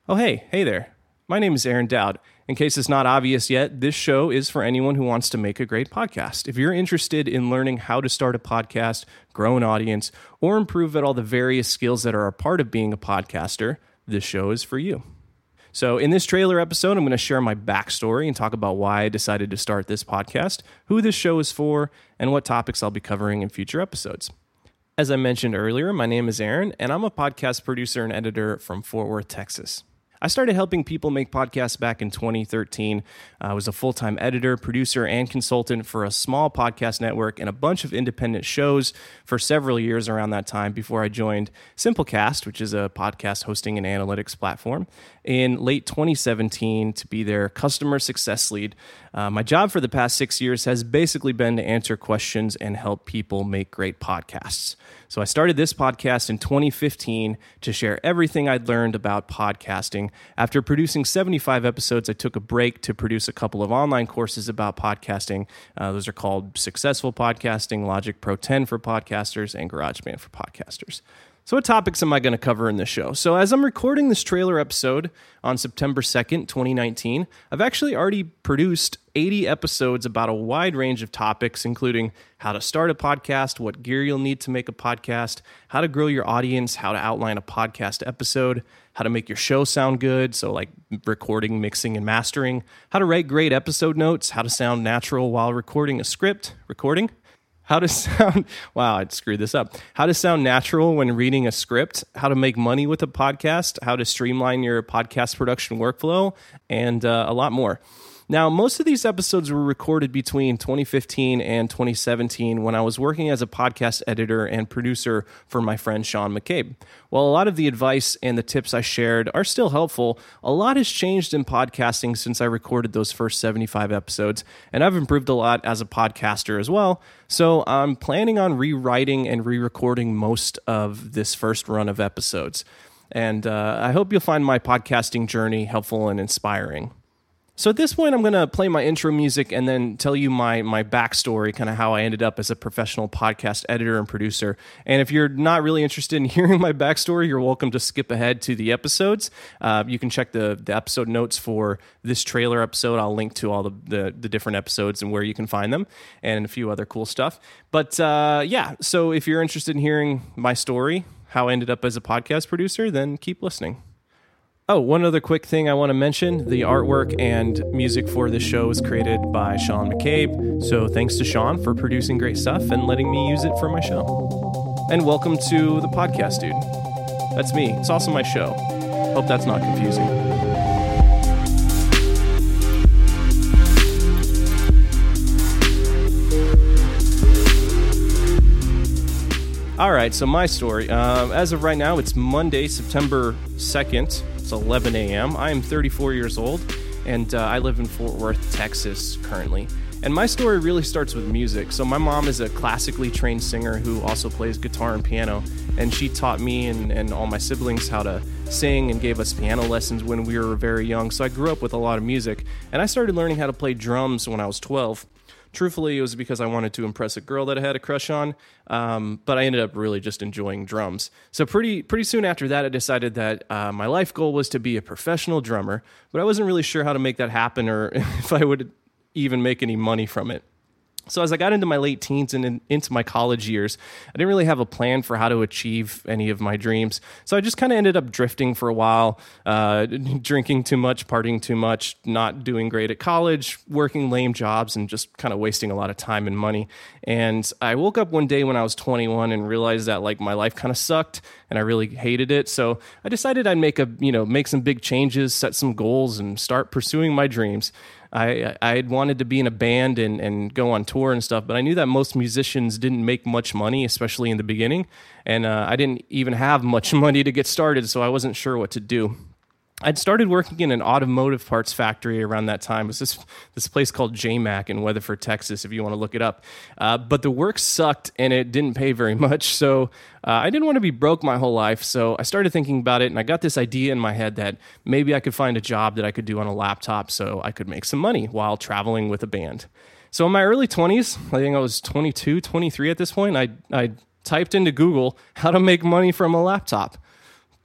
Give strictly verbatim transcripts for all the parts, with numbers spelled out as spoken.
Oh, hey, hey there. My name is Aaron Dowd. In case it's not obvious yet, this show is for anyone who wants to make a great podcast. If you're interested in learning how to start a podcast, grow an audience, or improve at all the various skills that are a part of being a podcaster, this show is for you. So in this trailer episode, I'm going to share my backstory and talk about why I decided to start this podcast, who this show is for, and what topics I'll be covering in future episodes. As I mentioned earlier, my name is Aaron, and I'm a podcast producer and editor from Fort Worth, Texas. I started helping people make podcasts back in twenty thirteen. I was a full-time editor, producer, and consultant for a small podcast network and a bunch of independent shows for several years around that time before I joined Simplecast, which is a podcast hosting and analytics platform, in late twenty seventeen to be their customer success lead. Uh, my job for the past six years has basically been to answer questions and help people make great podcasts. So I started this podcast in twenty fifteen to share everything I'd learned about podcasting. After producing seventy-five episodes, I took a break to produce a couple of online courses about podcasting. Uh, those are called Successful Podcasting, Logic Pro ten for podcasters, and GarageBand for podcasters. So what topics am I going to cover in this show? So as I'm recording this trailer episode on September second, twenty nineteen, I've actually already produced eighty episodes about a wide range of topics, including how to start a podcast, what gear you'll need to make a podcast, how to grow your audience, how to outline a podcast episode, how to make your show sound good, so like recording, mixing, and mastering, how to write great episode notes, how to sound natural while recording a script, recording, how to sound, wow, I screwed this up. How to sound natural when reading a script, how to make money with a podcast, how to streamline your podcast production workflow, and uh, a lot more. Now, most of these episodes were recorded between twenty fifteen and twenty seventeen when I was working as a podcast editor and producer for my friend Sean McCabe. While a lot of the advice and the tips I shared are still helpful, a lot has changed in podcasting since I recorded those first seventy-five episodes, and I've improved a lot as a podcaster as well. So I'm planning on rewriting and re-recording most of this first run of episodes. And uh, I hope you'll find my podcasting journey helpful and inspiring. So at this point, I'm going to play my intro music and then tell you my my backstory, kind of how I ended up as a professional podcast editor and producer. And if you're not really interested in hearing my backstory, you're welcome to skip ahead to the episodes. Uh, you can check the, the episode notes for this trailer episode. I'll link to all the, the, the different episodes and where you can find them and a few other cool stuff. But uh, yeah, so if you're interested in hearing my story, how I ended up as a podcast producer, then keep listening. Oh, one other quick thing I want to mention. The artwork and music for this show is created by Sean McCabe. So thanks to Sean for producing great stuff and letting me use it for my show. And welcome to the podcast, dude. That's me. It's also my show. Hope that's not confusing. All right, so my story. Uh, as of right now, it's Monday, September second. It's eleven a.m. I am thirty-four years old, and uh, I live in Fort Worth, Texas currently. And my story really starts with music. So my mom is a classically trained singer who also plays guitar and piano, and she taught me and, and all my siblings how to sing and gave us piano lessons when we were very young. So I grew up with a lot of music, and I started learning how to play drums when I was twelve. Truthfully, it was because I wanted to impress a girl that I had a crush on, um, but I ended up really just enjoying drums. So pretty pretty soon after that, I decided that uh, my life goal was to be a professional drummer, but I wasn't really sure how to make that happen or if I would even make any money from it. So as I got into my late teens and in, into my college years, I didn't really have a plan for how to achieve any of my dreams. So I just kind of ended up drifting for a while, uh, drinking too much, partying too much, not doing great at college, working lame jobs, and just kind of wasting a lot of time and money. And I woke up one day when I was twenty-one and realized that like my life kind of sucked and I really hated it. So I decided I'd make a, you know, make some big changes, set some goals, and start pursuing my dreams. I I had wanted to be in a band and, and go on tour and stuff, but I knew that most musicians didn't make much money, especially in the beginning, and uh, I didn't even have much money to get started, so I wasn't sure what to do. I'd started working in an automotive parts factory around that time. It was this this place called J Mac in Weatherford, Texas, if you want to look it up. Uh, but the work sucked, and it didn't pay very much, so uh, I didn't want to be broke my whole life. So I started thinking about it, and I got this idea in my head that maybe I could find a job that I could do on a laptop so I could make some money while traveling with a band. So in my early twenties, I think I was twenty-two, twenty-three at this point, I I typed into Google how to make money from a laptop.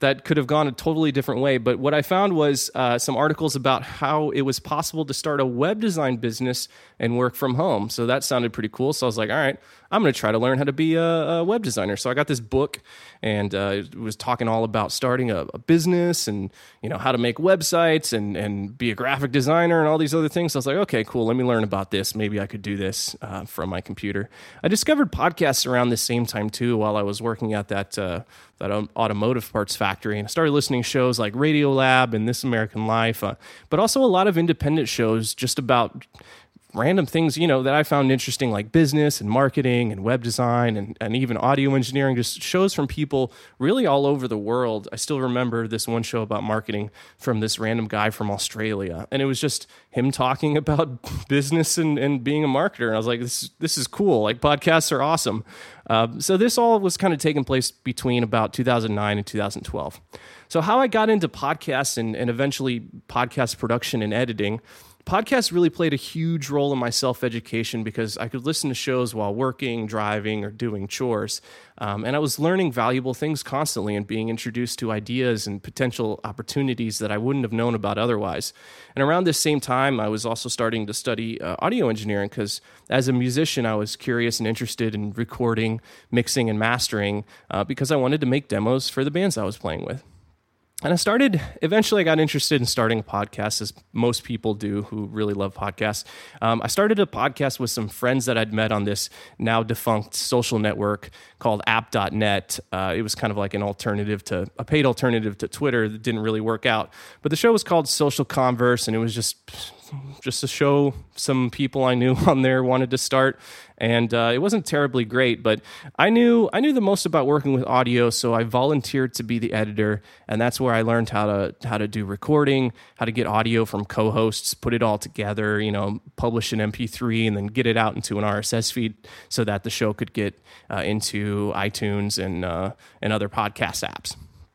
that could have gone a totally different way. But what I found was uh, some articles about how it was possible to start a web design business and work from home. So that sounded pretty cool. So I was like, all right, I'm going to try to learn how to be a, a web designer. So I got this book, and uh, it was talking all about starting a, a business and, you know, how to make websites and, and be a graphic designer and all these other things. So I was like, okay, cool. Let me learn about this. Maybe I could do this uh, from my computer. I discovered podcasts around the same time too, while I was working at that, uh, that automotive parts factory. And I started listening to shows like Radiolab and This American Life, uh, but also a lot of independent shows just about random things, you know, that I found interesting, like business and marketing and web design and, and even audio engineering, just shows from people really all over the world. I still remember this one show about marketing from this random guy from Australia. And it was just him talking about business and, and being a marketer. And I was like, this, this is cool. Like, podcasts are awesome. Uh, so this all was kind of taking place between about two thousand nine and two thousand twelve. So how I got into podcasts and, and eventually podcast production and editing, podcasts really played a huge role in my self-education because I could listen to shows while working, driving, or doing chores. Um, and I was learning valuable things constantly and being introduced to ideas and potential opportunities that I wouldn't have known about otherwise. And around this same time, I was also starting to study uh, audio engineering because as a musician, I was curious and interested in recording, mixing, and mastering uh, because I wanted to make demos for the bands I was playing with. And I started, eventually I got interested in starting a podcast, as most people do who really love podcasts. Um, I started a podcast with some friends that I'd met on this now defunct social network called app dot net. Uh, it was kind of like an alternative to, a paid alternative to Twitter that didn't really work out. But the show was called Social Converse, and it was just... just a show some people I knew on there wanted to start. And uh, it wasn't terribly great, but I knew I knew the most about working with audio, so I volunteered to be the editor, and that's where I learned how to how to do recording, how to get audio from co-hosts, put it all together, you know, publish an M P three, and then get it out into an R S S feed so that the show could get uh, into iTunes and uh, and other podcast apps.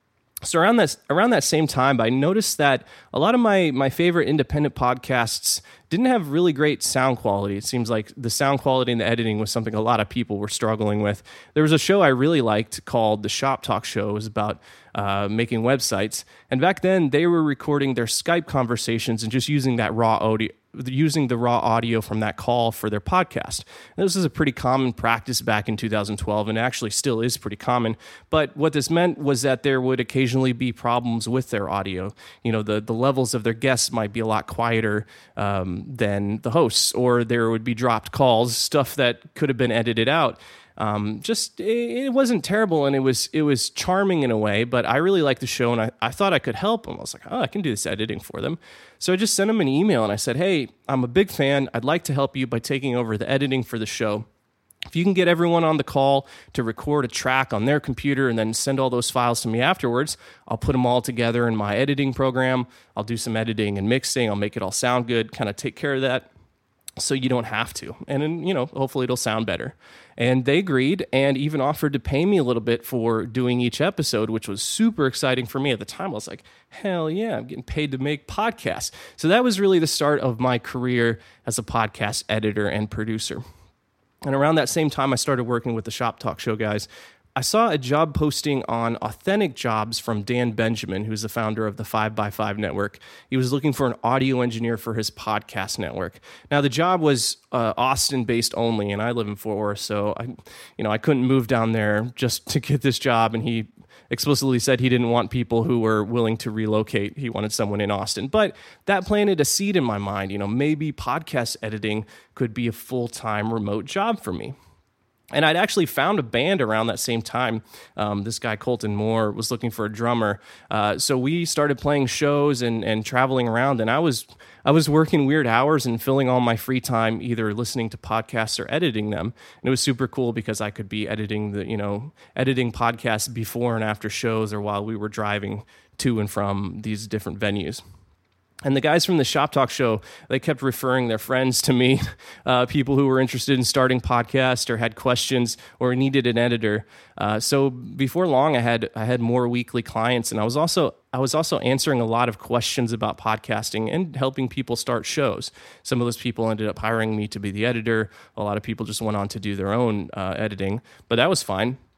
So around that around that same time, I noticed that a lot of my my favorite independent podcasts didn't have really great sound quality. It seems like the sound quality and the editing was something a lot of people were struggling with. There was a show I really liked called The Shop Talk Show. It was about uh, making websites. And back then, they were recording their Skype conversations and just using that raw audio, using the raw audio from that call for their podcast. And this is a pretty common practice back in two thousand twelve, and actually still is pretty common. But what this meant was that there would occasionally be problems with their audio. You know, the, the levels of their guests might be a lot quieter um, than the hosts, or there would be dropped calls, stuff that could have been edited out. Um, just it, it wasn't terrible, and it was it was charming in a way. But I really liked the show, and I, I thought I could help them. I was like, oh, I can do this editing for them. So I just sent them an email, and I said, hey, I'm a big fan. I'd like to help you by taking over the editing for the show. If you can get everyone on the call to record a track on their computer and then send all those files to me afterwards, I'll put them all together in my editing program. I'll do some editing and mixing. I'll make it all sound good, kind of take care of that, so you don't have to. And then, you know, hopefully it'll sound better. And they agreed and even offered to pay me a little bit for doing each episode, which was super exciting for me at the time. I was like, hell yeah, I'm getting paid to make podcasts. So that was really the start of my career as a podcast editor and producer. And around that same time, I started working with the Shop Talk Show guys. I saw a job posting on Authentic Jobs from Dan Benjamin, who's the founder of the five by five network. He was looking for an audio engineer for his podcast network. Now, the job was uh, Austin-based only, and I live in Fort Worth, so I, you know, I couldn't move down there just to get this job, and he explicitly said he didn't want people who were willing to relocate. He wanted someone in Austin. But that planted a seed in my mind. You know, maybe podcast editing could be a full-time remote job for me. And I'd actually found a band around that same time. Um, this guy, Colton Moore, was looking for a drummer. Uh, so we started playing shows and, and traveling around. And I was I was working weird hours and filling all my free time either listening to podcasts or editing them. And it was super cool because I could be editing the, you know, editing podcasts before and after shows or while we were driving to and from these different venues. And the guys from the Shop Talk Show, they kept referring their friends to me, uh, people who were interested in starting podcasts or had questions or needed an editor. Uh, so before long, I had I had more weekly clients, and I was also I was also answering a lot of questions about podcasting and helping people start shows. Some of those people ended up hiring me to be the editor. A lot of people just went on to do their own uh, editing, but that was fine.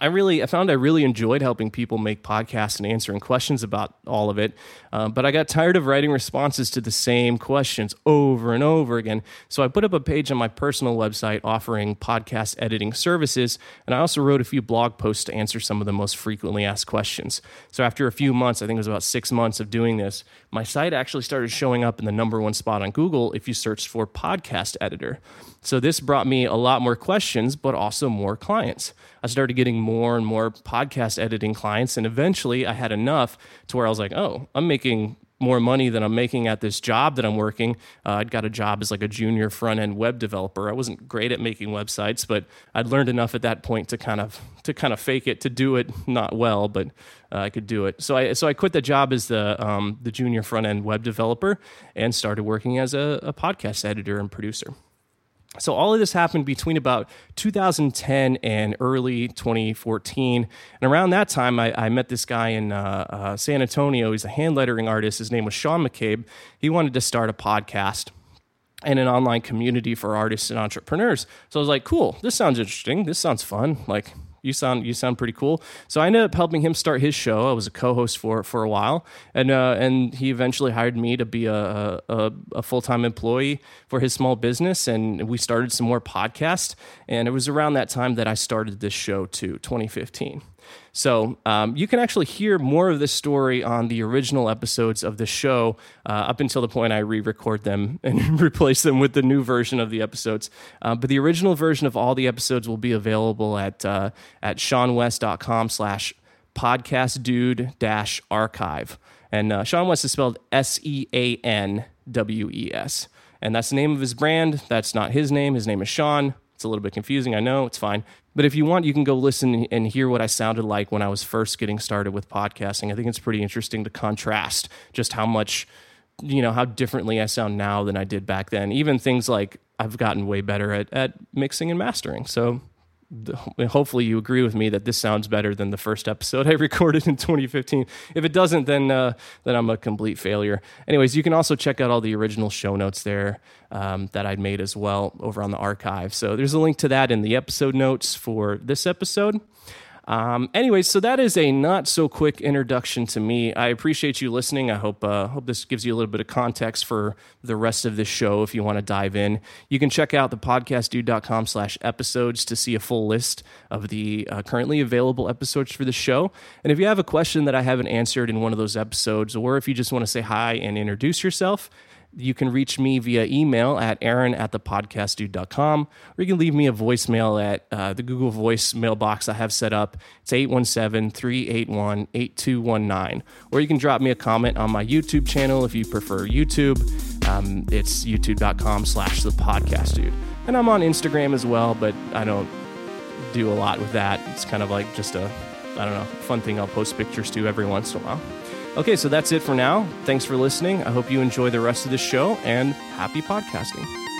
I really, I found I really enjoyed helping people make podcasts and answering questions about all of it. Uh, but I got tired of writing responses to the same questions over and over again. So I put up a page on my personal website offering podcast editing services. And I also wrote a few blog posts to answer some of the most frequently asked questions. So after a few months, I think it was about six months of doing this, my site actually started showing up in the number one spot on Google if you searched for podcast editor. So this brought me a lot more questions, but also more clients. I started getting more and more podcast editing clients, and eventually I had enough to where I was like, oh, I'm making more money than I'm making at this job that I'm working. Uh, I'd got a job as like a junior front-end web developer. I wasn't great at making websites, but I'd learned enough at that point to kind of to kind of fake it, to do it not well, but uh, I could do it. So I so I quit the job as the um, the junior front-end web developer and started working as a, a podcast editor and producer. So all of this happened between about two thousand ten and early twenty fourteen. And around that time, I, I met this guy in uh, uh, San Antonio. He's a hand lettering artist. His name was Sean McCabe. He wanted to start a podcast and an online community for artists and entrepreneurs. So I was like, cool, this sounds interesting. This sounds fun. Like, You sound you sound pretty cool. So I ended up helping him start his show. I was a co-host for it for a while, and uh, and he eventually hired me to be a, a, a full-time employee for his small business, and we started some more podcasts. And it was around that time that I started this show too, twenty fifteen. So um, you can actually hear more of this story on the original episodes of the show uh, up until the point I re-record them and replace them with the new version of the episodes. Uh, but the original version of all the episodes will be available at uh, at seanwest.com slash podcastdude dash archive. And uh, Sean West is spelled S E A N W E S. And that's the name of his brand. That's not his name. His name is Sean. It's a little bit confusing, I know, it's fine. But if you want, you can go listen and hear what I sounded like when I was first getting started with podcasting. I think it's pretty interesting to contrast just how much, you know, how differently I sound now than I did back then. Even things like I've gotten way better at, at mixing and mastering. So hopefully you agree with me that this sounds better than the first episode I recorded in twenty fifteen. If it doesn't, then uh, then I'm a complete failure. Anyways, you can also check out all the original show notes there um, that I'd made as well over on the archive. So there's a link to that in the episode notes for this episode. Um, anyways, so that is a not so quick introduction to me. I appreciate you listening. I hope uh, hope this gives you a little bit of context for the rest of this show if you want to dive in. You can check out the podcastdude.com slash episodes to see a full list of the uh, currently available episodes for the show. And if you have a question that I haven't answered in one of those episodes, or if you just want to say hi and introduce yourself, you can reach me via email at aaron at the podcastdude dot com, or you can leave me a voicemail at uh, the Google Voice mailbox I have set up. It's eight one seven, three eight one, eight two one nine. Or you can drop me a comment on my YouTube channel if you prefer YouTube. Um, it's youtube.com slash the podcastdude. And I'm on Instagram as well, but I don't do a lot with that. It's kind of like just a, I don't know, fun thing I'll post pictures to every once in a while. Okay, so that's it for now. Thanks for listening. I hope you enjoy the rest of the show, and happy podcasting.